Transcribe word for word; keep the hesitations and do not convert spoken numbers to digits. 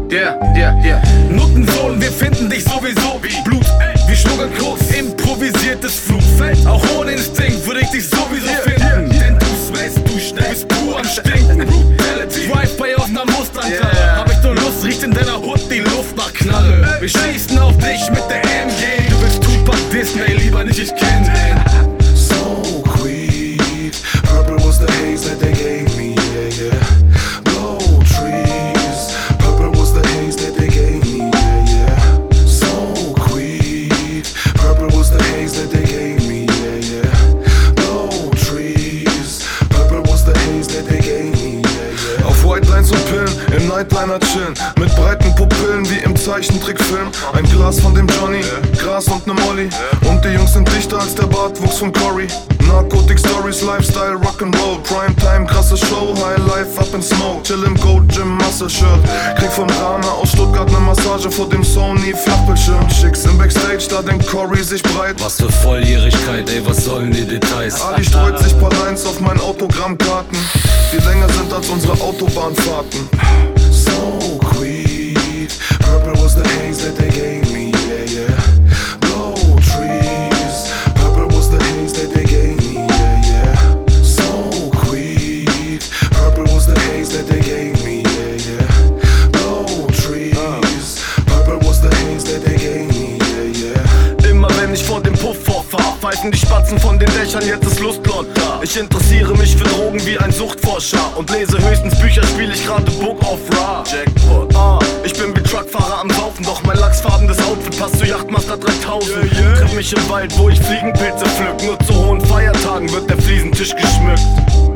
Yeah, yeah, yeah. Nuttensohn, wir finden dich sowieso wie Blut. Wir schluckern Koks, improvisiertes Flugfeld. Auch ohne Instinkt würde ich dich sowieso finden. Denn du swayst, du schnell bist pur am Stinken. Drive-by auf ner Mustang-Karre. Hab ich nur Lust, riecht in deiner Hut die Luft nach Knarre. Wir schießen auf dich mit der M G. Du willst Tupac Disney, lieber nicht, ich kenn den. So quiet, purple was the haze that they gave me, yeah, yeah. Blow trees, purple was the haze that they gave me, yeah, yeah. So quiet, purple was the haze that they gave me, yeah, yeah. Blow trees, purple was the haze that they gave me, yeah, yeah. Auf White Lines und Pillen, im Nightliner chillen, mit breiten Pupillen wie im Zeichentrickfilm. Ein Glas von dem Johnny, Gras und ne Molly. Und die Jungs sind dichter als der Bartwuchs von Cory. Narcotic Stories, Lifestyle, Rock'n'Roll, Primetime, krasse Show, High Life, up in Smoke, chill im Gold Gym, Muscle-Shirt. Krieg vom Rana aus Stuttgart ne Massage vor dem Sony Flachbildschirm. Chicks im Backstage, da denkt Cory sich breit. Was für Volljährigkeit, ey, was sollen die Details? Ali streut sich paar Lines auf mein Autogrammkarten, die länger sind als unsere Autobahnfahrten. So quiet, purple was the haze that they gave me, yeah, yeah. Blow trees, purple was the haze that they gave me, yeah, yeah. So quiet, purple was the haze that they gave me, yeah, yeah. Blow trees, purple was the haze that they gave me, yeah, yeah. Immer wenn ich vor dem Puff vorfahr, pfeifen die Spatzen von den Dächern, jetzt ist Lustblut da. Ich interessiere mich für Drogen wie ein Suchtforscher und lese höchstens Bücher, spiel ich gerade Book of Ra. Jackpot. Ah, ich bin wie Truckfahrer am Saufen, doch mein lachsfarbenes Outfit passt zu Yachtmaster dreitausend. Yeah, yeah. Treff mich im Wald, wo ich Fliegenpilze pflück, nur zu hohen Feiertagen wird der Fliesentisch geschmückt.